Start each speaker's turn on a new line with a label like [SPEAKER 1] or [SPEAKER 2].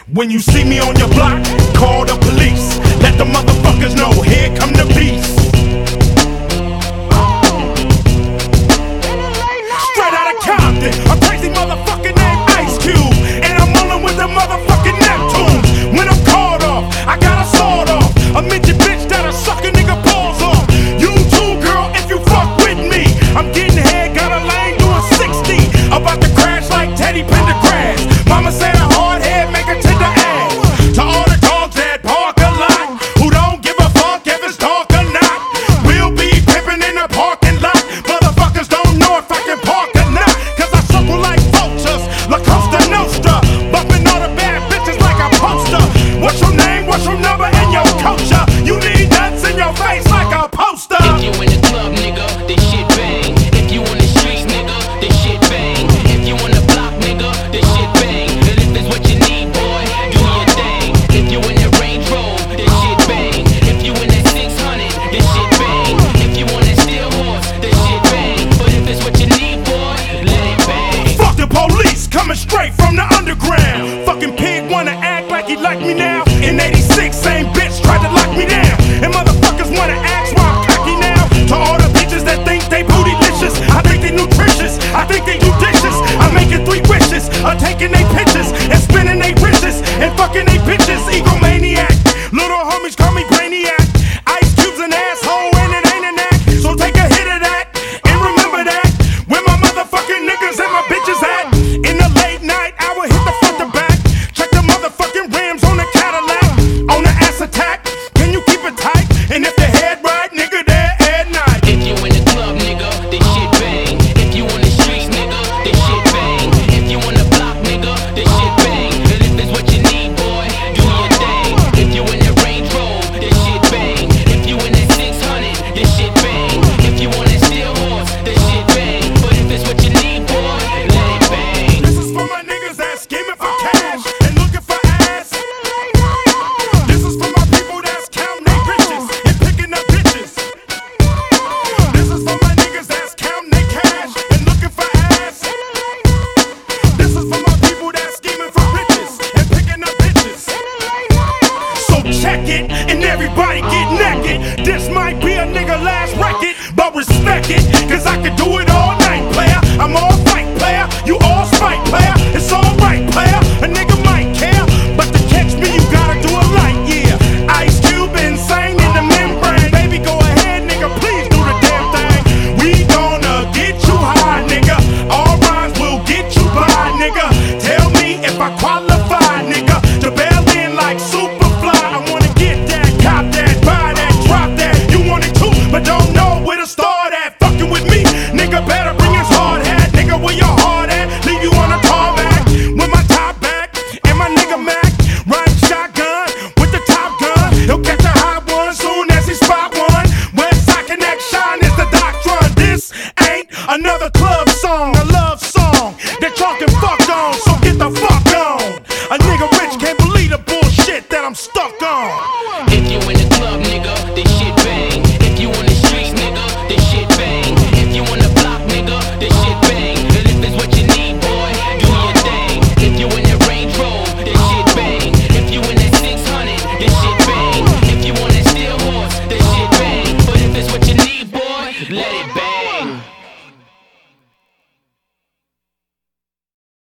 [SPEAKER 1] When you see me on your block, call the police. Let the motherfuckers know, here come the beast. Straight out of Compton, a crazy motherfucker named Ice Cube. And I'm rolling with the motherfucking Neptunes. When I'm called off, I got a sword off. A midget bitch that'll suck a nigga balls off. You too, girl, if you fuck with me. I'm getting head, got a lane doing 60. About to crash like Teddy Pendergrass. Mama said a hard head make her to the ass. To all the dogs that bark a lot, who don't give a fuck if it's dark or not. We'll be pimping in the parking lot. Motherfuckers don't know if I can park or not. Cause I circle like vultures, La Costa Nostra. Bumping all the bad bitches like a poster. What's your name, what's your number, and your culture? You need nuts in your face like a poster.
[SPEAKER 2] If you in the club, nigga, this shit bang. If you on the streets, nigga, this shit bang. If you on the block, nigga, this shit bang. And if it's what you need, boy, do your thing. If you in the Range Rover, this shit bang. If you in that 600, this shit bang. If you on that steel horse, this shit bang. But if it's what you need, boy, let it bang.
[SPEAKER 1] Fuck the police, coming straight from the underground. Fucking pig wanna act like he like me now.